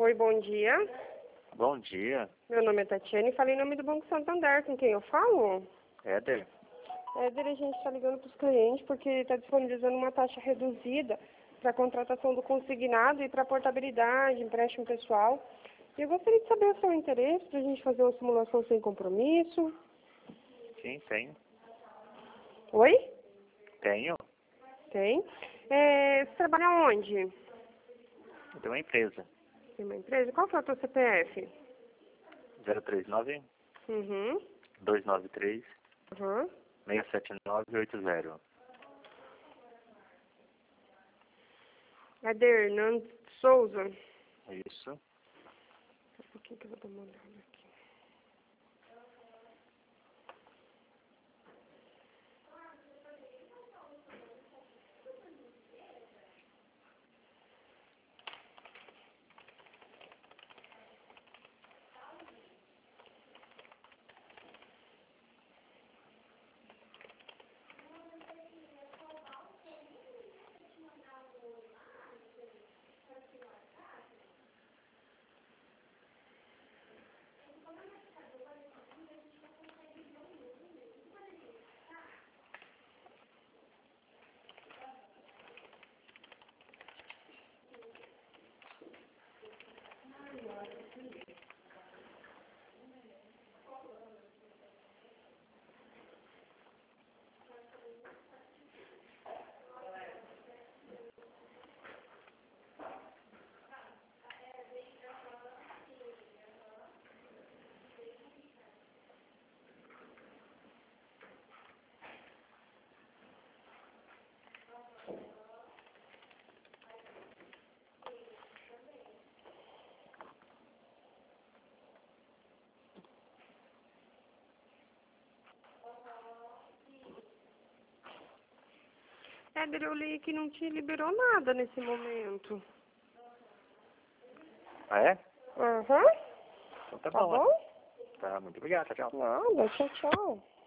Oi, bom dia. Bom dia, Meu nome é Tatiane e falei em nome do Banco Santander. Com quem eu falo? Éder. Éder, a gente está ligando para os clientes porque está disponibilizando uma taxa reduzida para a contratação do consignado e para portabilidade, empréstimo pessoal. E eu gostaria de saber o seu interesse para a gente fazer uma simulação sem compromisso. Sim, tenho. Oi? Tenho. Tem. Você trabalha onde? Eu tenho uma empresa. Tem uma empresa? Qual que é o seu CPF? 039 Uhum. 293 Uhum. 67980. Éder Hernandes Souza. Isso. Um pouquinho que eu vou dar uma olhada aqui. Éder, eu li que não te liberou nada nesse momento. Ah, é? Aham. Então tá Tá bom. bom? Tá, muito obrigado. Tchau. Nada, tchau, tchau.